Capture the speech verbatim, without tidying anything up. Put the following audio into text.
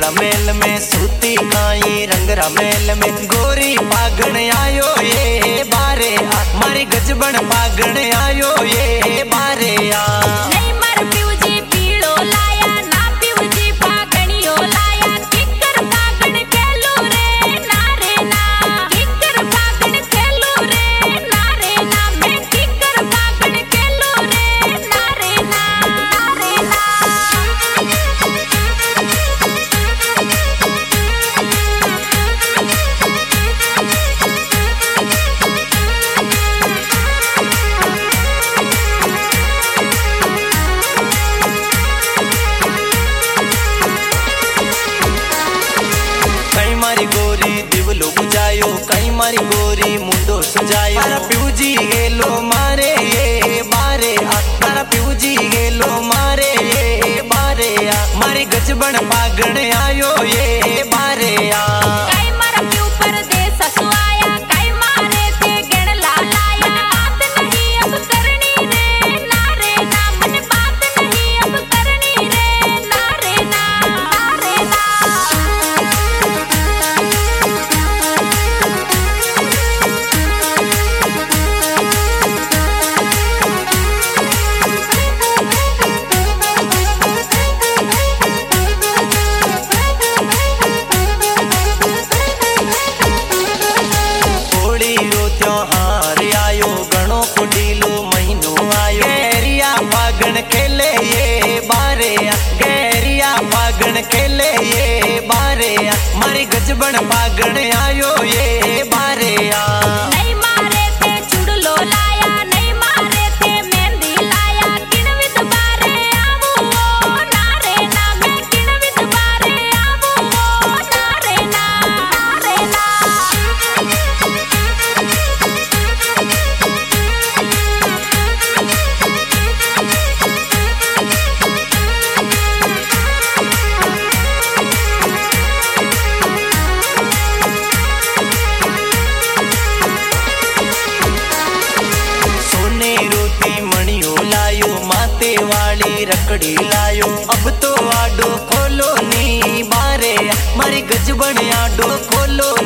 mail में सूती खाई रंगरा मेल में गोरी पागण आयो ये बारे आ मारी गजबन पागण आयो ये बारे आ नहीं मर पिउजी पीड़ो लाया ना पिउजी पागणियो लाया किकर पागण खेलू रे ना रे ना किकर पागण खेलू रे ना रे ना मैं किकर पागण खेलू रे ना रे ना रे ना कई मारी गोरी मुंडो सजायो तारा प्यूजी गेलो मारे ये बारे आ तारा प्यूजी गेलो मारे ये बारे आ मारी गजबन पागण आयो ये बारे आ कई मारा प्यू परदेस सुआया कई मारे ते गण लालाया बात नहीं अब करनी रे ना रे ना मन बात नहीं अब करनी रे ना रे ना रे ना खेले ये बारे गहरिया पागण खेले ये बारे मारी गजबन पागण आयो ये बारे नहीं मारे ते चुड़लो लाया नहीं मारे ते मेहंदी लाया किणवित बारे आवो ना रे ना मैं किणवित बारे आवो ना रे ना रे ना वाली रकड़ी लायो अब तो आडो खोलो नी बारे मारी गजबन आडो खोलो